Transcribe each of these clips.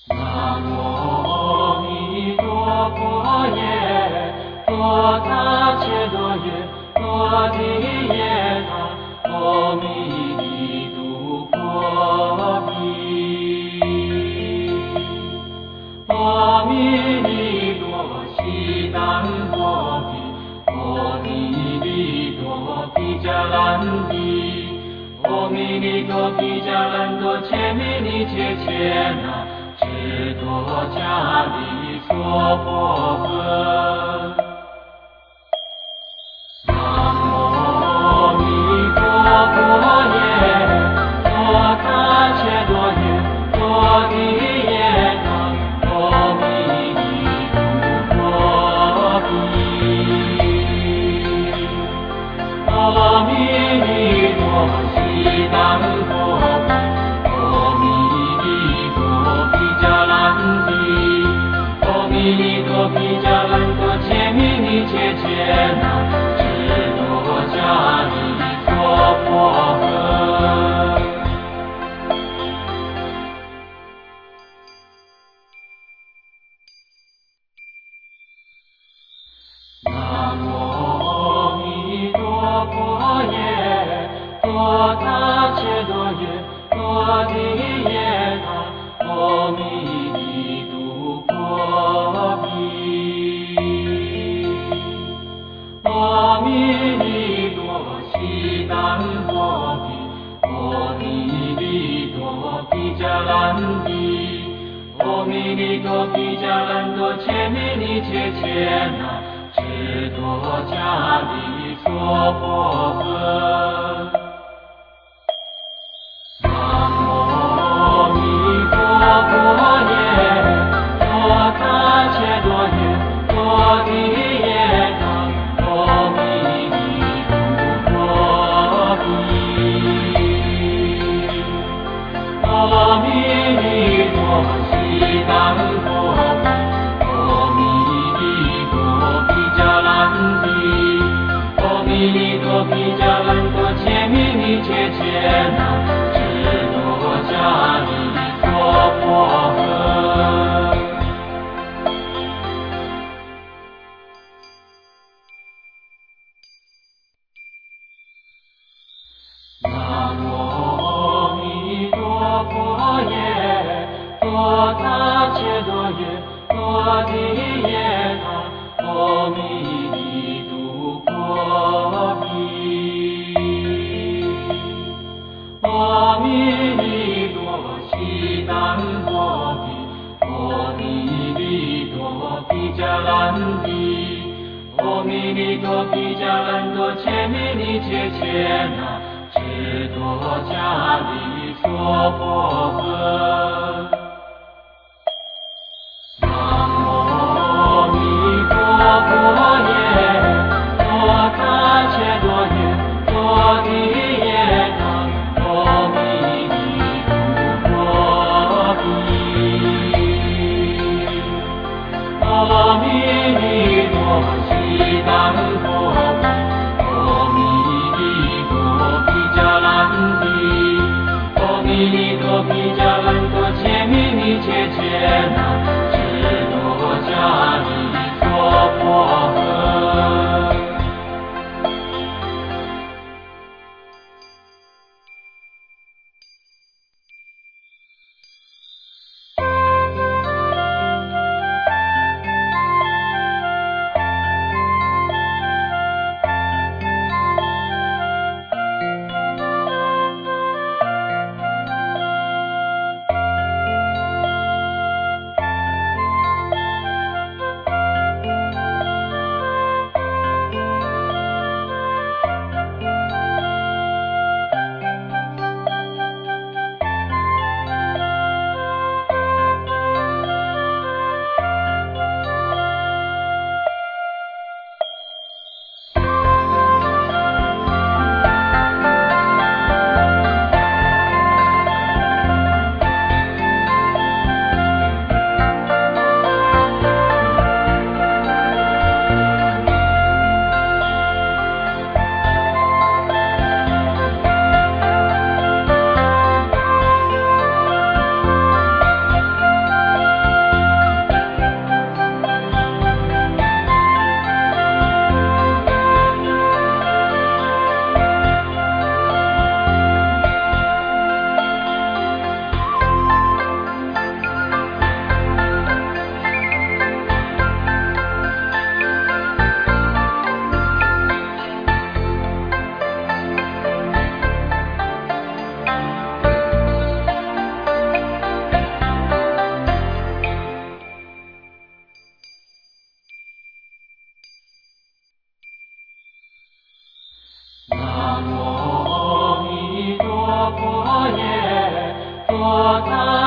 南无弥多佛耶，多他切多耶，多地耶他，阿弥陀佛比。阿弥陀悉达多毗，阿弥陀毗迦兰毗，阿弥陀毗迦兰多切弥尼切切那。智多迦利娑婆诃。南无弥陀佛耶，多他切多耶，多地耶那，阿弥陀佛比。阿弥陀悉达多毗。阿弥陀毗迦兰多切弥尼切切那，智多迦利娑婆诃。南无弥多佛耶，多他切多耶，多地耶他，阿弥陀佛比。阿弥陀悉达多毗，阿弥陀毗迦兰毗，阿弥陀毗迦兰多切弥尼切切那，智多迦利娑婆诃。南无弥陀佛耶，多他切多耶，多地耶那，阿弥陀佛比。阿弥陀悉达多毗，阿弥陀毗迦兰毗，阿弥陀毗迦兰多切弥尼切切那，智多迦利娑婆诃。南无弥陀佛耶，多他切多耶，多地耶他，阿弥陀佛比。阿弥陀悉达多毗，阿弥陀毗迦兰毗，阿弥陀毗迦兰多切弥尼切切那，智多迦利娑婆诃。南无弥陀佛耶，多他切多耶，多地耶那，阿弥陀佛比。阿弥陀悉达多毗，阿弥陀毗迦兰毗，阿弥陀毗迦兰多切弥尼切切那，智多迦利娑婆诃。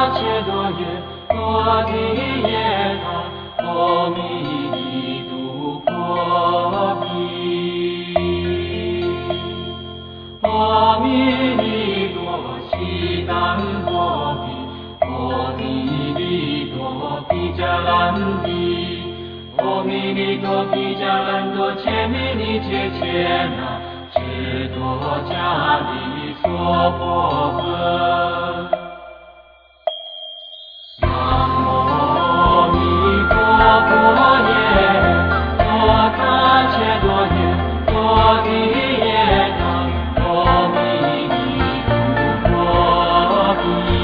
切多耶，多地耶那，阿弥陀佛比，阿弥陀悉达多比，阿弥陀比迦兰比，阿弥陀比迦兰多切弥尼切切那，智多迦利娑婆诃。南无阿弥陀佛耶，多他切多耶，多地耶那，阿弥陀佛比，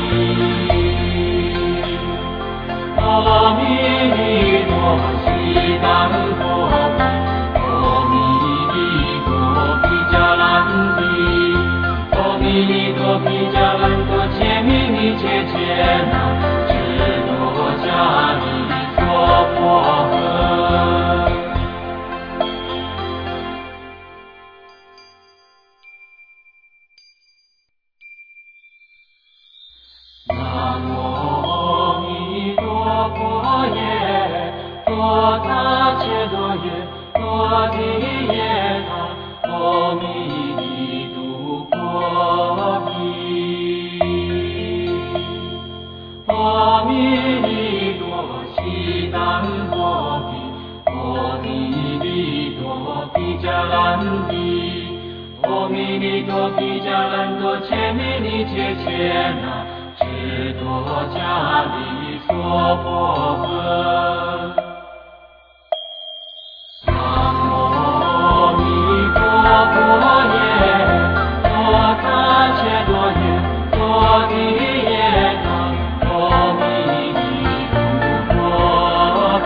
阿弥陀悉达多比，阿弥陀比迦兰比，阿弥陀比迦兰多切弥尼切切那，智多迦利娑婆诃。南无阿弥陀佛耶，多他切多耶，多地耶那，阿弥陀佛比，阿弥陀悉达多比，阿弥陀比迦兰比，阿弥陀比迦兰多切弥尼切切那，智多迦利娑婆诃。南无阿弥陀佛耶，多他切多耶，多地耶那，阿弥陀佛比，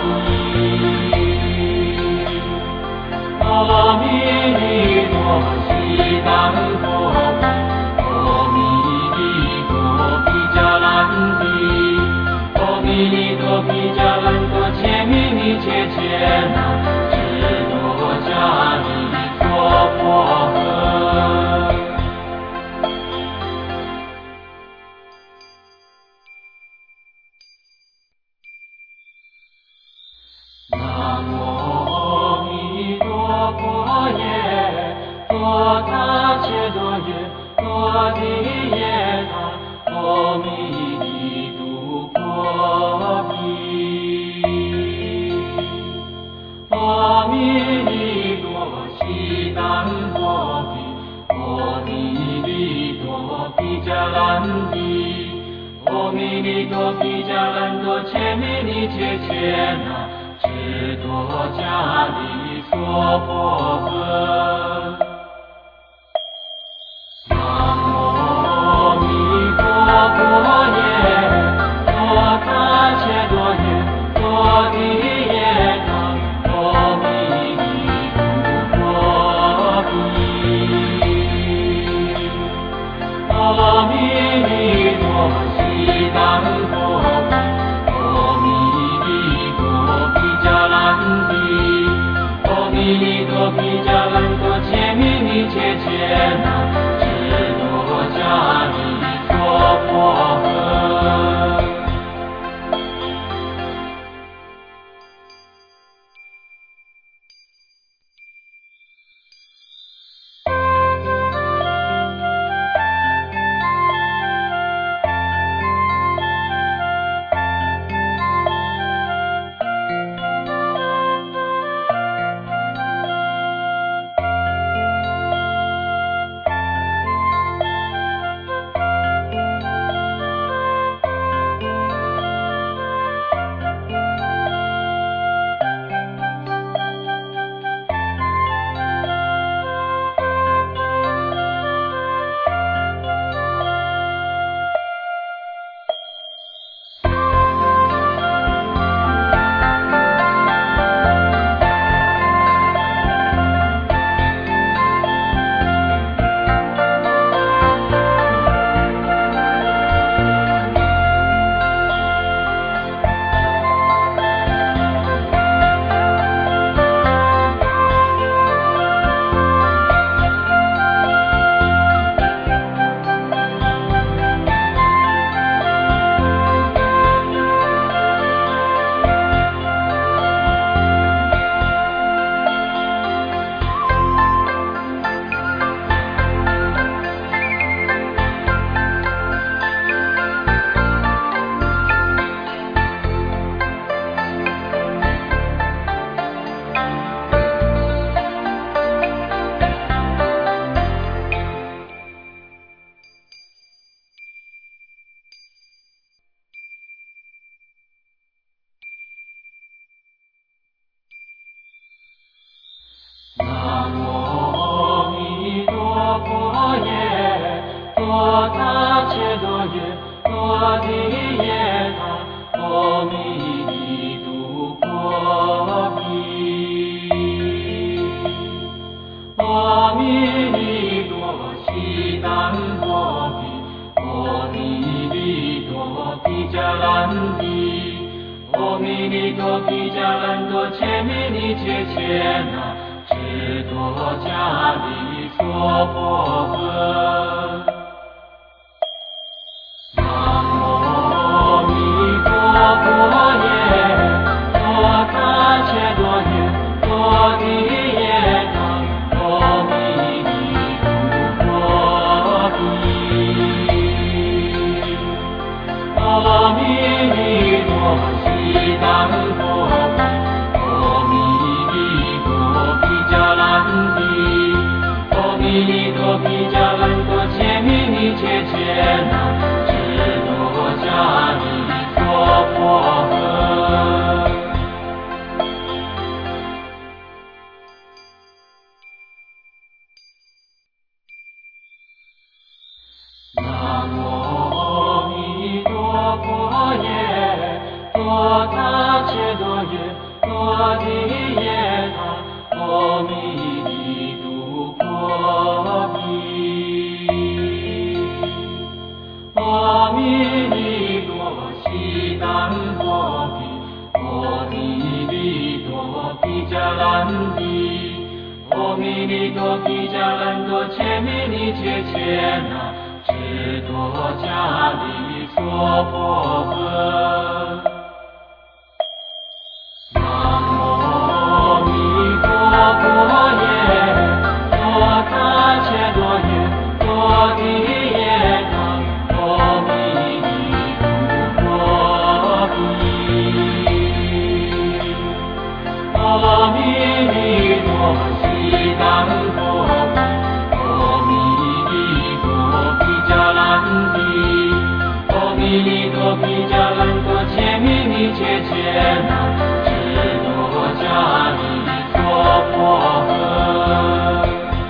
阿弥陀悉达多比，阿弥陀比迦兰比，阿弥陀比迦兰多切弥尼切切那，智多迦利娑婆诃。南无阿弥陀佛耶，多他切多耶，多地耶那，阿弥陀佛比，阿弥陀悉达多比，阿弥陀比迦兰比，阿弥陀比迦兰多切弥尼切切那，智多迦利娑婆诃。南无阿弥陀佛耶，多他切多耶，多地耶那，阿弥陀佛比，阿弥陀悉达多比，阿弥陀比迦兰比，阿弥陀比迦兰多切弥尼切切那，智多迦利娑婆诃。 南无阿弥陀佛耶，多他切多耶，多地耶他，阿弥陀佛比，阿弥陀悉达多比，阿弥陀比迦兰比，阿弥陀比迦兰多切弥尼切切那。智多迦利娑婆诃。南无阿弥陀佛耶，多他切多耶，多地耶他，阿弥陀佛比，阿弥陀悉达多比。阿弥陀比迦兰多切弥尼切切那，智多迦利娑婆诃。南无阿弥陀佛耶，多他切多耶，多地耶他，阿弥陀佛比，阿弥陀悉达多比，阿弥陀比迦兰比，阿弥陀比迦兰多切弥尼切切那，智多迦利娑婆诃。南无阿弥陀佛耶，多他切多耶，多地耶他，阿弥陀比，阿弥陀悉达多比，阿弥陀比迦兰比，阿弥陀比迦兰多切弥尼切切那，智多迦利娑婆诃。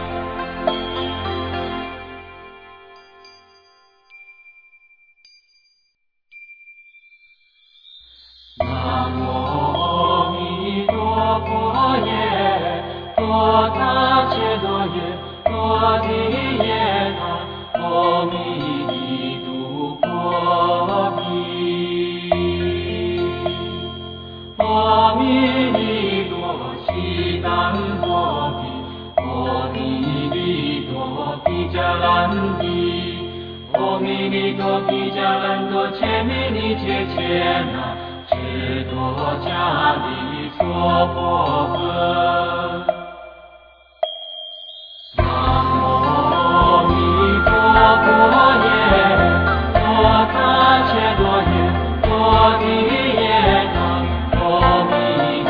南无阿弥陀佛耶，多他切多耶，多地耶他，阿弥陀佛比，阿弥陀悉达多比，阿弥陀比迦兰比，阿弥陀比迦兰多切弥尼切切那，智多迦利娑婆诃。南无阿弥陀佛耶，多他切多耶，多地耶他，阿弥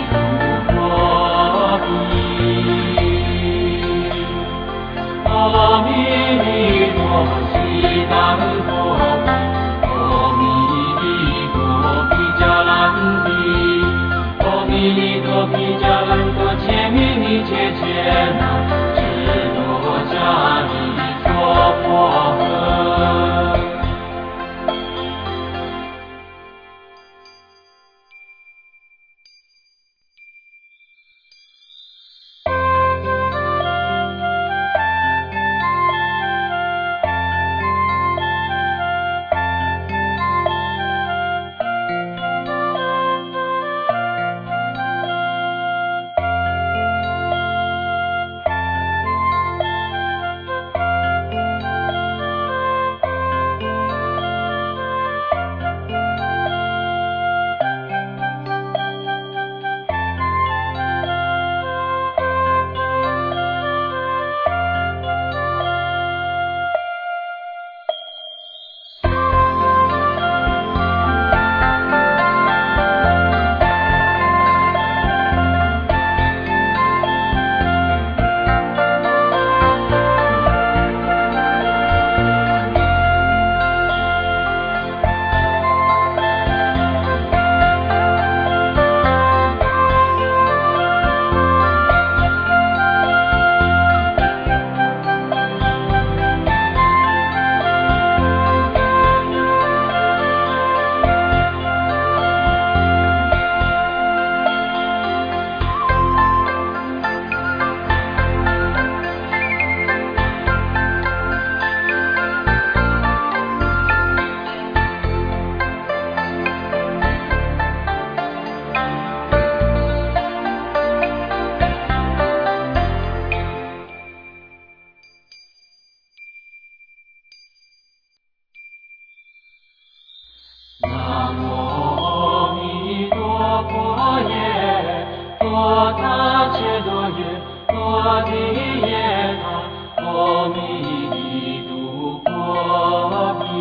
陀比，阿弥陀悉达多比，阿弥陀比迦兰比，阿弥陀比迦兰多切弥尼切切那，智多迦利娑婆诃。 多他切多耶，多地耶他，阿弥陀佛，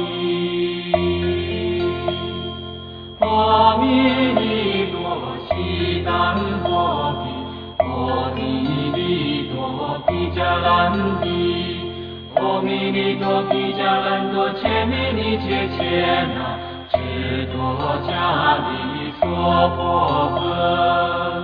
阿弥陀悉达多毗，阿弥陀毗迦兰毗，阿弥陀毗迦兰多切弥尼切切那，智多迦利娑婆诃。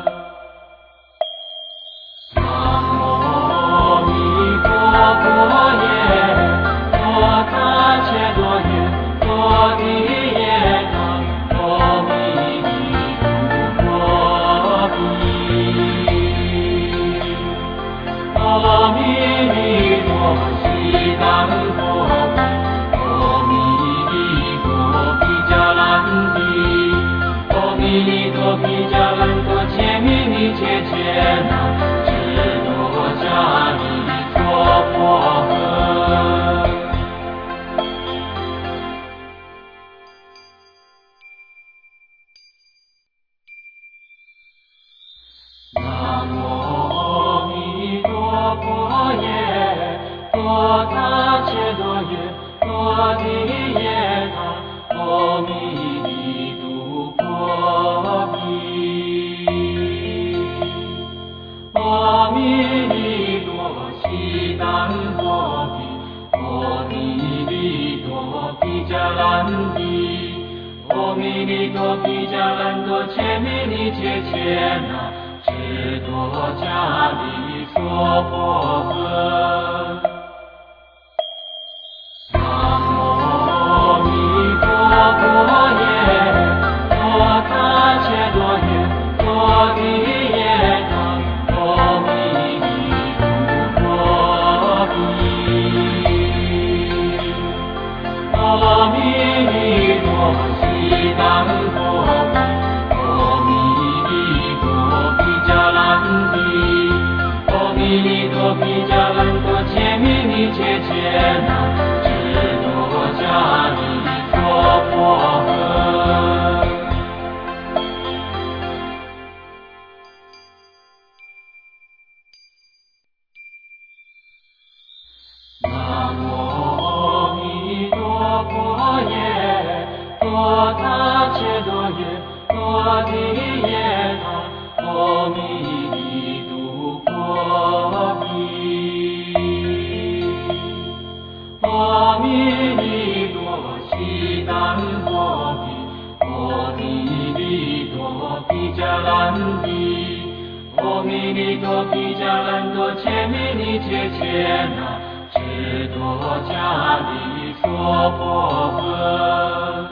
南无阿弥陀佛耶，多他切多耶，多地耶那，阿弥陀佛，阿弥陀悉达多毗，阿弥陀毗迦兰毗，阿弥陀毗迦兰多切弥尼切切那，智多迦利娑婆诃。南无阿弥陀佛耶，多他切多耶，多地耶他，阿弥陀佛，阿弥陀悉达多毗，阿弥陀毗迦兰毗，阿弥陀毗迦兰多切弥尼切切那，智多迦利娑婆诃。南无阿弥陀佛耶，多他切多耶，多地耶那，阿弥陀佛，阿弥陀悉达多毗，阿弥陀毗迦兰毗，阿弥陀毗迦兰多切弥尼切切那，智多迦利娑婆诃。南无阿弥陀佛耶，多他切多耶，多地耶他，阿弥陀佛，阿弥陀悉达多毗，阿弥陀毗迦兰毗，阿弥陀毗迦兰多切弥尼切切那，智多迦利娑婆诃。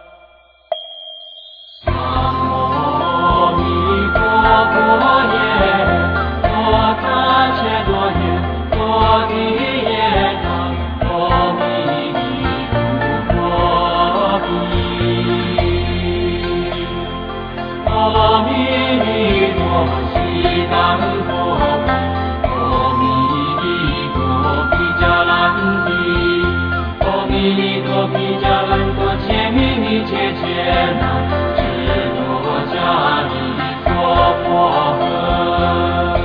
南无阿弥陀佛耶，多他切多耶，多地耶那，阿弥陀佛，阿弥陀悉达多毗，阿弥陀毗迦兰毗，阿弥陀毗迦兰多切弥尼切切那，智多迦利娑婆诃。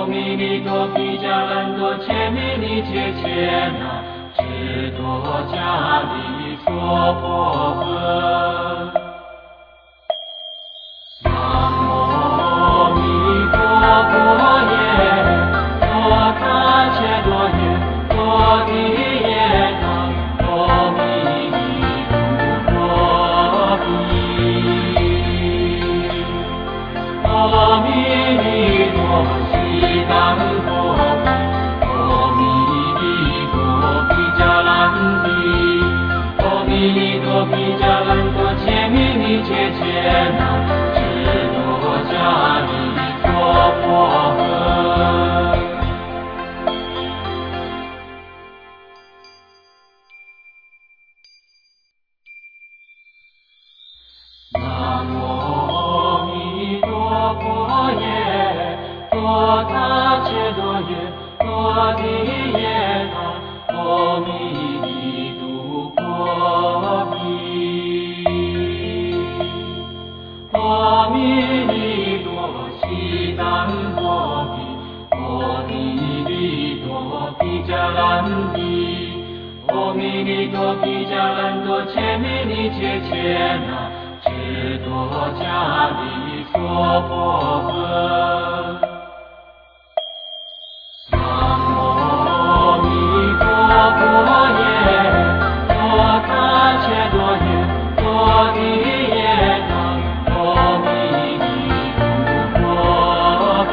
阿弥陀毗迦兰多切弥尼切切那智多迦利娑婆诃。南无阿弥陀佛耶，多他切多耶，多地耶那，阿弥陀佛，阿弥陀悉当佛，阿弥陀毗迦兰帝，阿弥陀毗迦兰多切弥尼切切那。迦利娑婆诃。南无阿弥陀佛耶，多他切多耶，多地耶那，阿弥陀毗，阿弥陀悉当佛毗，阿弥陀毗迦兰帝，阿弥陀毗迦兰多切弥尼切切那，智多迦利娑婆诃。南无阿弥陀佛耶，多他切多耶，多地耶那，阿弥陀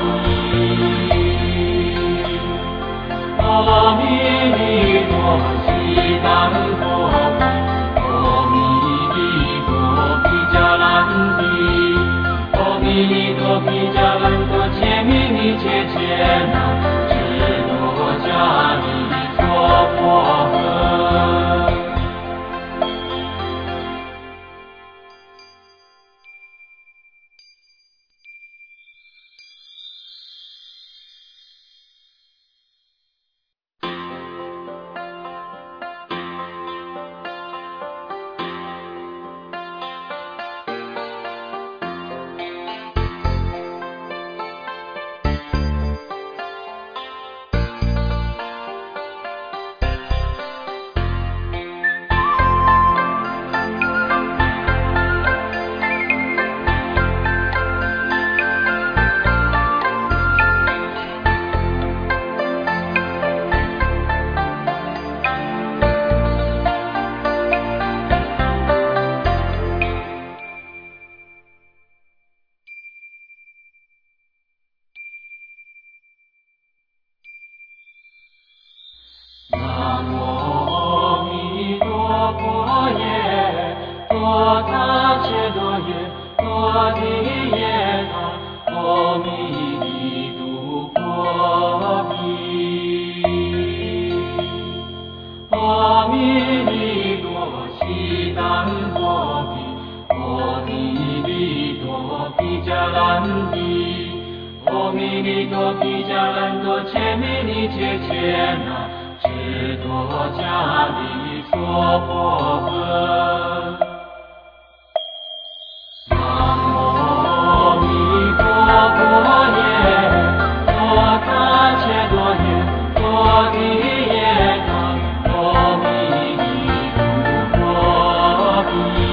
毗，阿弥陀悉当佛，阿弥陀毗迦兰帝，阿弥陀毗迦兰多切弥尼切切那，智多迦利娑婆诃。南无阿弥陀佛耶，多他切多耶，多地耶那，阿弥陀毗，阿弥陀悉当佛毗，阿弥陀毗迦兰帝，阿弥陀毗迦兰多切弥尼切切那，智多迦利娑婆诃。南无阿弥陀佛耶，多他切多耶，多地耶那，阿弥陀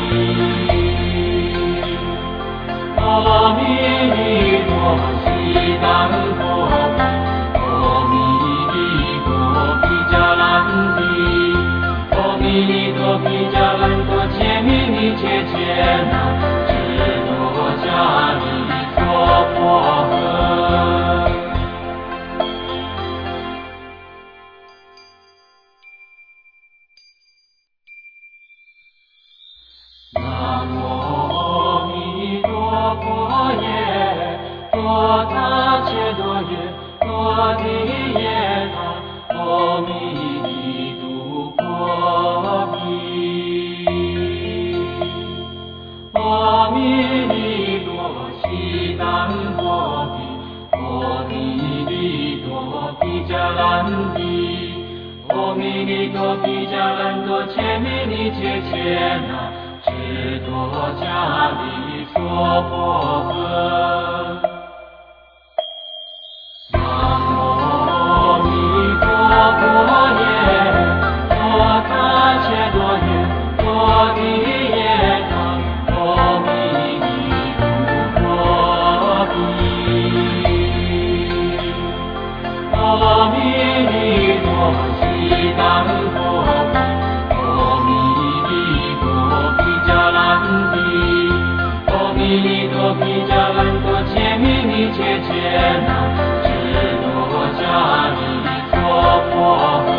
毗，阿弥陀悉当佛，阿弥陀毗迦兰帝，阿弥陀毗迦兰多切弥尼切切那，智多迦利娑婆诃。南无阿弥陀佛耶，多他切多耶，多地耶那，阿弥陀毗，阿弥陀悉当佛毗，阿弥陀毗迦兰帝，阿弥陀毗迦兰多切弥尼切切那，智多迦利娑婆诃。南接纳，只多加力做破格。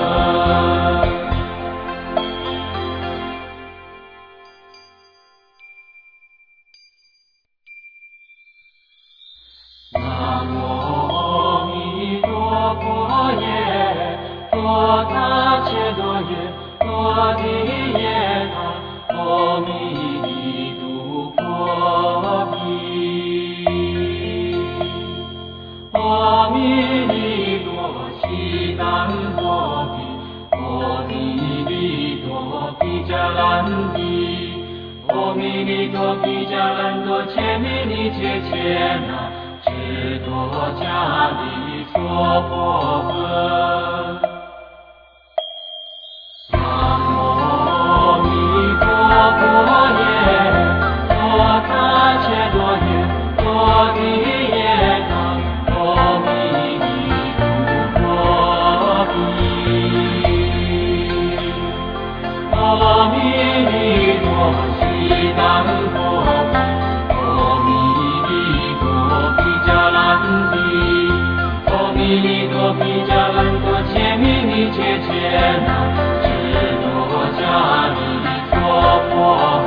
南无阿弥陀佛耶，多他切多耶，多地耶他，阿弥陀佛比，阿弥陀悉当佛比，阿弥陀比迦兰比，阿弥陀比迦兰多切弥尼切切那。只多加力做破格。南无阿弥陀佛耶，多他切多耶，多地耶他，阿弥陀比，阿弥陀悉当佛比。阿弥陀比迦兰多切弥尼切切那，只多加力做破格。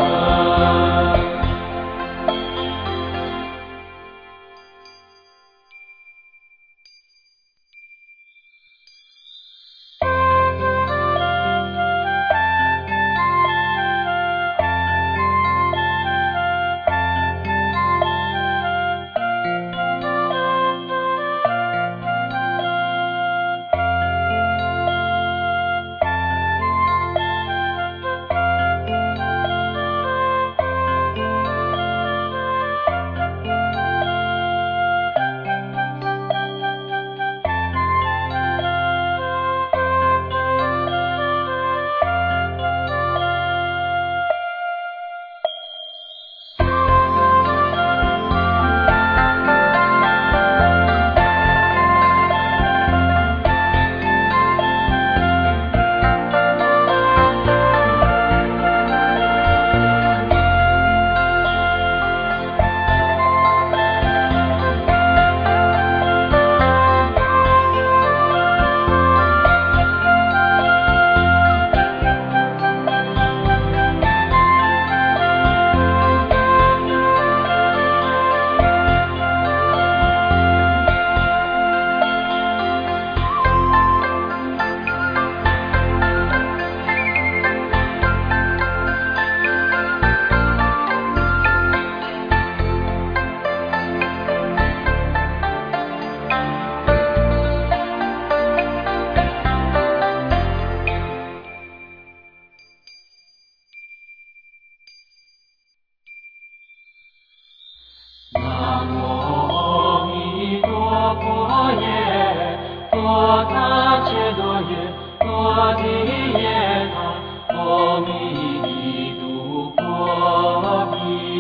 南无阿弥陀佛耶，多他切多耶，多地耶他，阿弥陀佛比，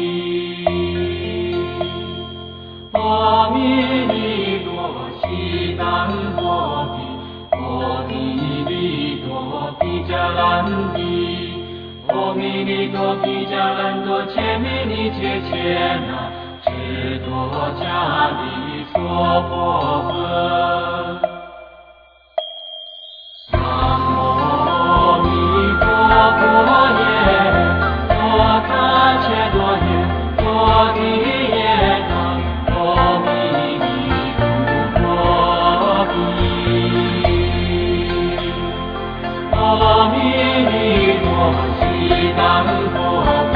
阿弥陀悉当佛比，阿弥陀比迦兰比，阿弥陀比迦兰多切弥尼切切那。只多加力做破格。南无阿弥陀佛耶，多他切多耶，多地耶他，阿弥陀比，阿弥陀悉当佛比。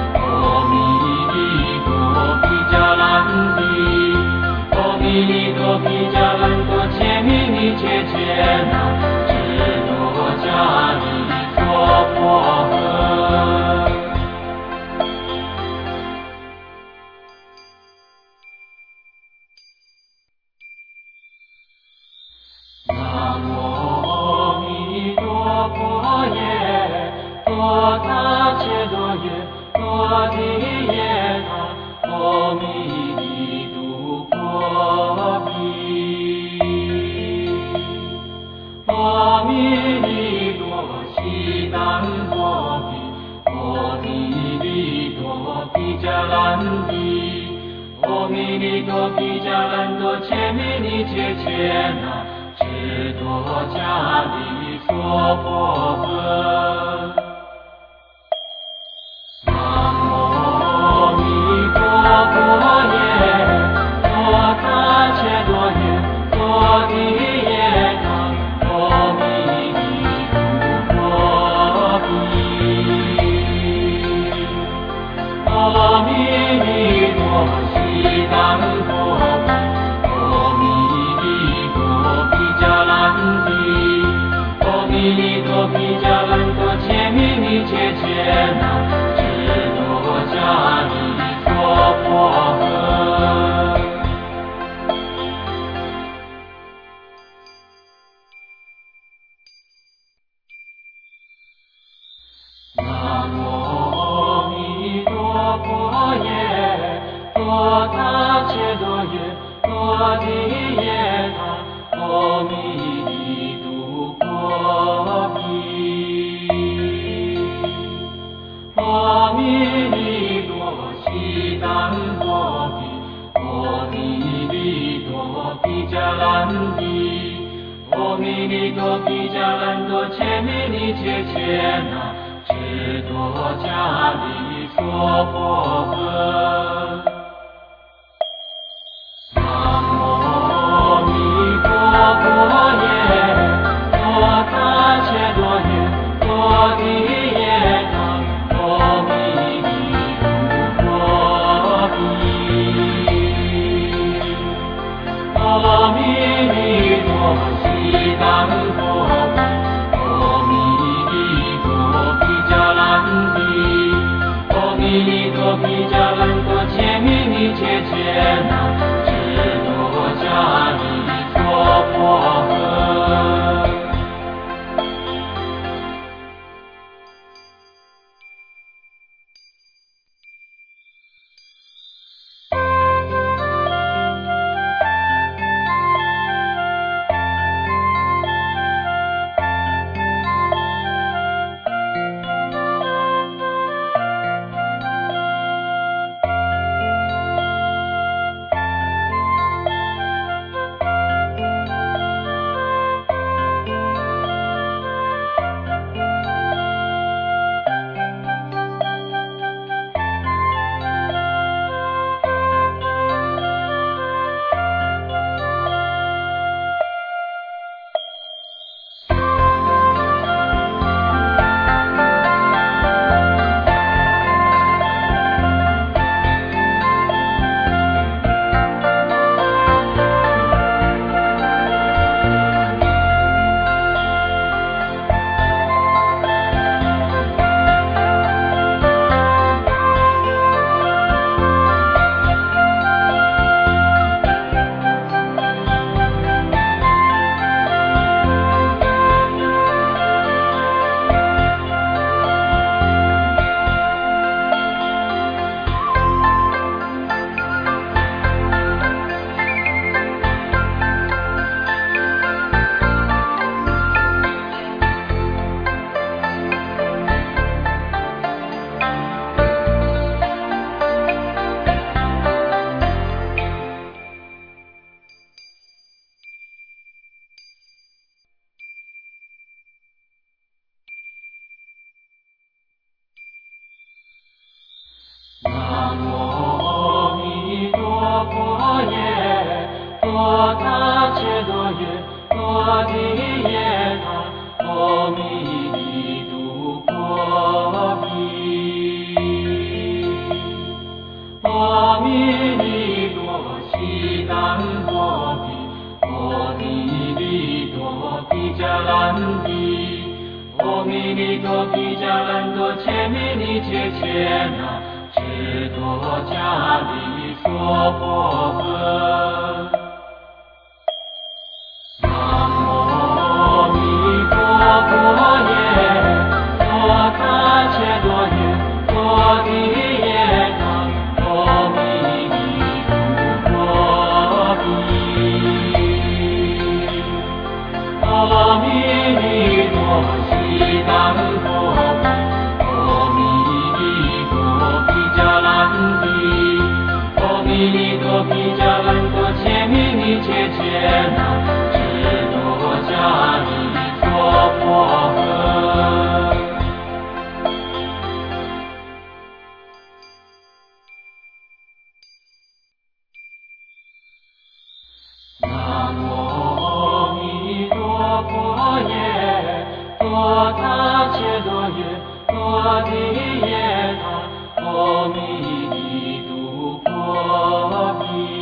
阿弥陀比迦兰多切弥尼切切那，只多加力做破格。南无阿弥陀佛耶，多他切多耶，多地耶他，阿弥陀比，阿弥陀悉当佛比，阿弥陀比迦兰比，阿弥利多比迦兰多切米尼切切那智多迦利娑婆诃。南无弥陀佛耶，多他切多耶，多地耶那阿弥陀佛，阿弥陀悉达多，阿弥陀比迦兰帝，阿弥陀比迦兰多切米尼切切那智多迦利娑婆诃。南无弥陀佛耶，多他切多耶，多地耶那阿弥陀比，阿弥陀悉达多比，阿弥陀比迦兰帝，阿弥陀比迦兰多切米尼切切那智多迦利娑婆诃。南无弥陀佛耶，多他切多耶，多地耶那阿弥陀比，阿弥陀悉达多，阿弥陀比迦兰帝，阿弥陀比迦兰多切米尼切切那智多迦利娑婆诃。南无弥陀佛耶，多他切多耶，多地耶那阿弥陀比，阿弥陀悉达多比，阿弥陀比迦兰帝，阿弥陀比迦兰多切米尼切切那智多迦利娑婆诃。南无弥陀佛耶，多他切多耶，多地耶那阿弥陀比，阿弥陀悉达多，阿弥陀比迦兰帝，阿弥陀比迦切接纳，只多加你所破和。南无阿弥陀佛耶，多他切多耶，多地耶他，阿弥陀佛比，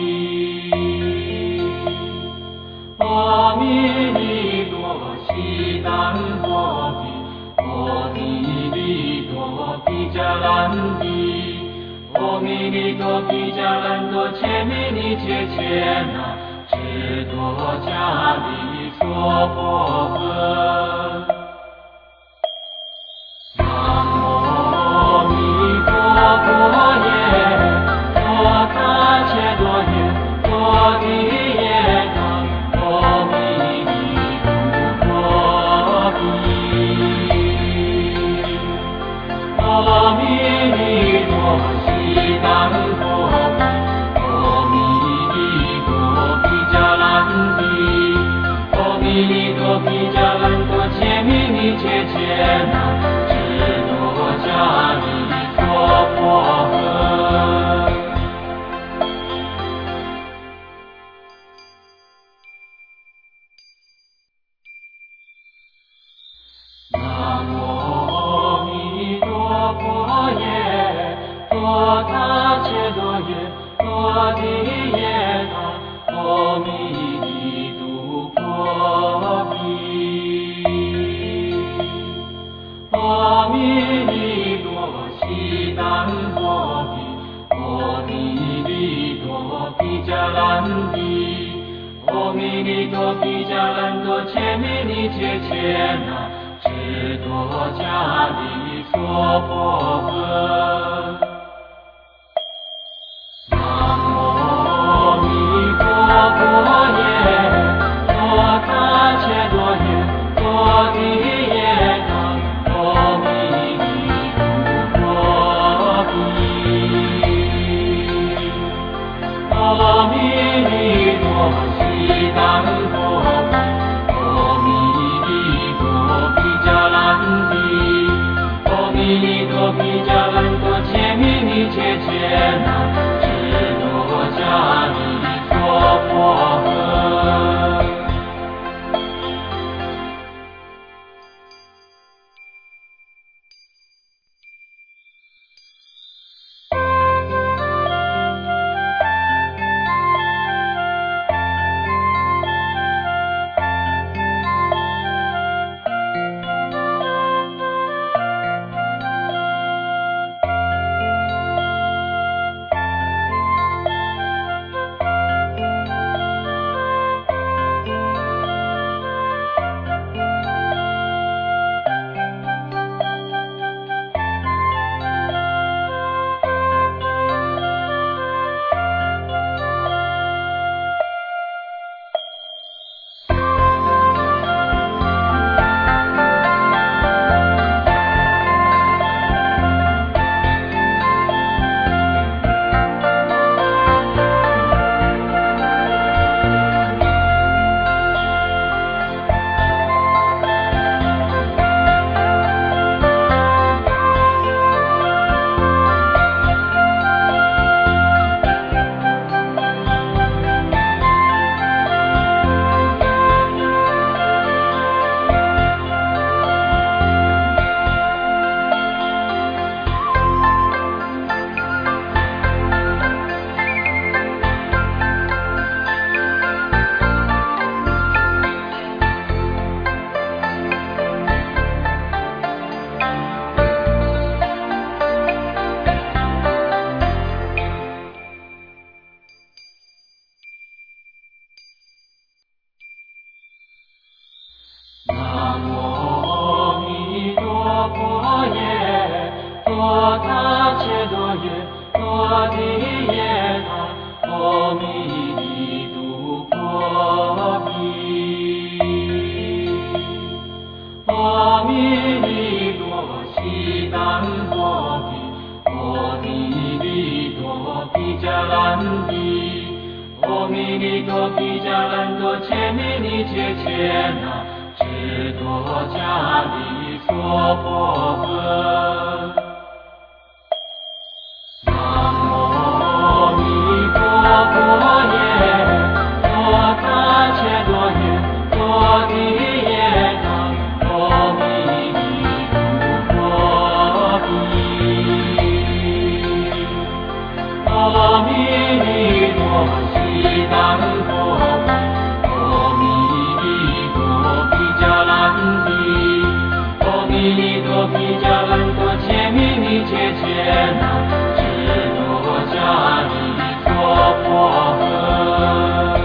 阿弥陀悉当佛比，阿弥陀比迦兰比，阿弥陀比迦兰多切弥尼切切那。只多加利所破和。南无阿弥陀佛耶，多他切多耶，多地耶他，阿弥陀比，阿弥陀悉当佛比。阿弥陀比迦兰多切弥尼切切那，只多加利所破和。南无阿弥陀佛耶，多他切多耶，多地耶他，阿弥陀比，阿弥陀悉当佛比，阿弥陀比迦兰比，阿弥陀比迦兰多切弥尼切切那，只多加利所破和。南无阿弥陀佛耶，多他切多耶，多地耶他，阿弥陀比，阿弥陀悉当佛比，阿弥陀比迦兰比，阿弥陀比迦兰多切弥尼切切那，只多加利所破和。阿弥利多毗迦兰多切弥尼切切那智多迦利娑婆诃。南无弥陀佛耶，多他切多耶，多地耶那，阿弥陀佛毗，阿弥陀悉达多，阿弥陀毗迦兰帝，阿弥陀毗迦兰多切弥尼切切那。迦利娑婆诃。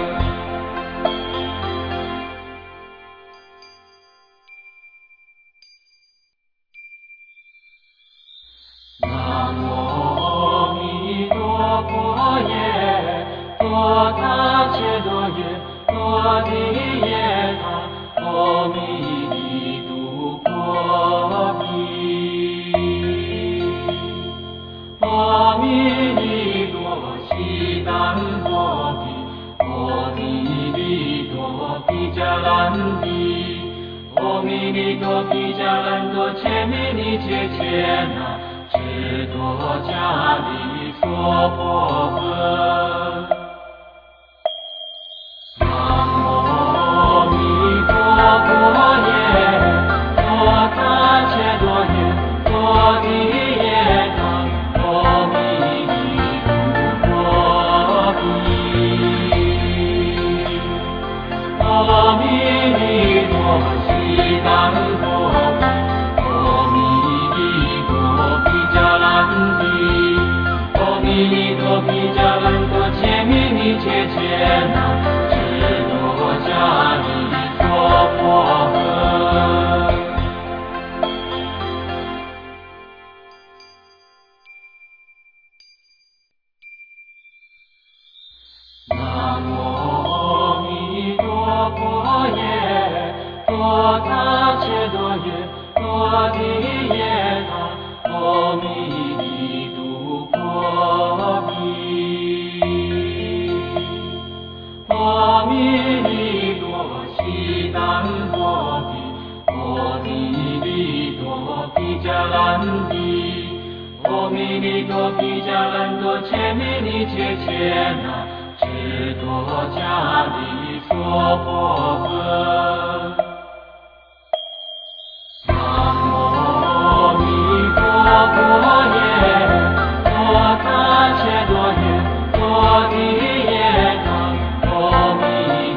南无阿弥陀佛耶，多他切多耶，多地耶那，阿弥陀佛毗，阿弥陀悉达多毗，阿弥陀毗迦兰帝，阿弥陀毗迦兰多切弥尼切切那，智多迦利娑婆诃。南无阿弥陀佛耶，多他切多耶，多地耶那，阿弥陀毗，阿弥陀悉达多，阿弥陀毗迦兰帝，阿弥陀毗迦兰多切弥尼切切那，智多迦利娑婆诃。南无阿弥陀佛耶，多他切多耶，多地耶那，阿弥陀毗，阿弥陀悉达多毗，阿弥陀毗迦兰帝，阿弥陀毗迦兰多切弥尼切切那，智多迦利娑婆诃。南无阿弥陀佛耶，多他切多耶，多地耶那，阿弥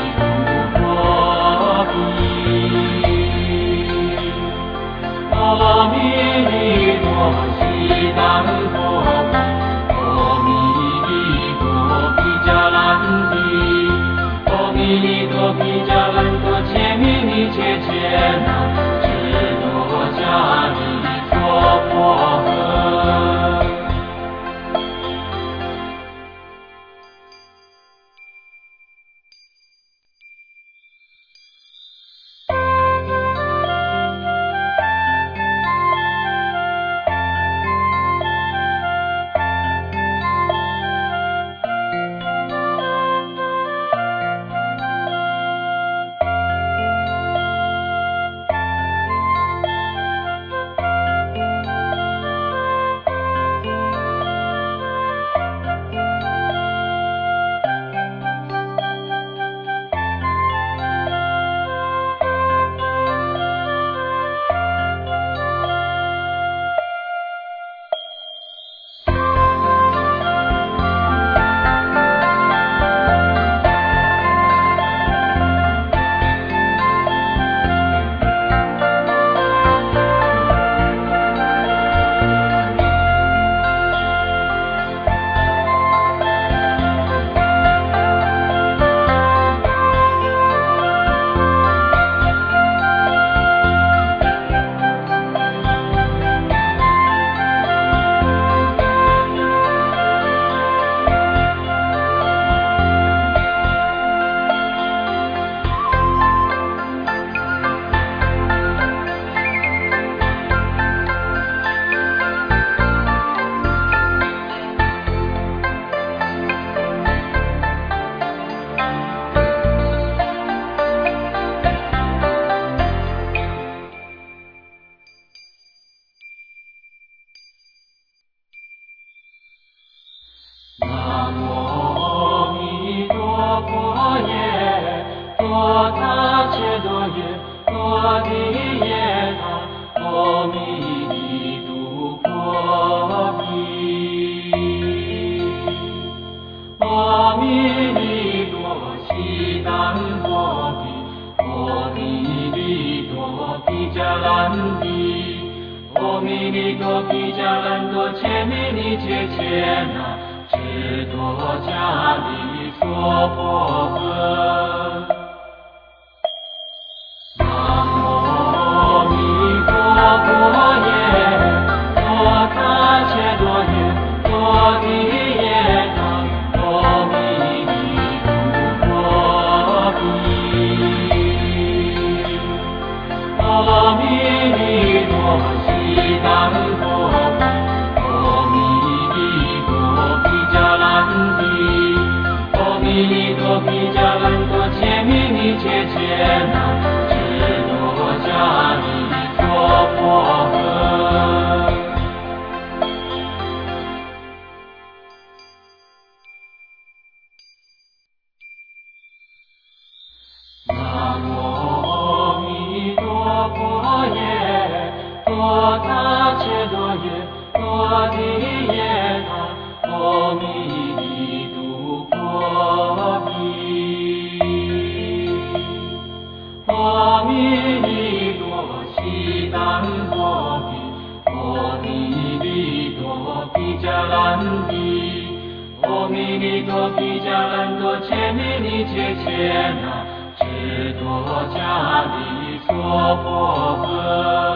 陀毗，阿弥陀悉达多，阿弥陀毗迦兰帝，阿弥陀毗迦兰多切弥尼切切那，智多迦利娑婆诃。 婆耶，多他切多耶，多地耶他，阿弥陀佛比，阿弥陀悉达多比，阿弥陀比迦兰比，阿弥陀比迦兰多切弥尼切切那。智多迦利娑婆诃。南无阿弥陀佛耶，多他切多耶，多地耶那，阿弥陀佛比，阿弥陀悉达多比。阿弥陀比迦兰多切弥尼切切那，智多迦利娑婆诃。南无阿弥陀佛耶，多他切多耶，多地耶那，阿弥陀佛比，阿弥陀悉达多比，阿弥陀比迦兰比，阿弥陀比迦兰多切弥尼切切那，智多迦利娑婆诃。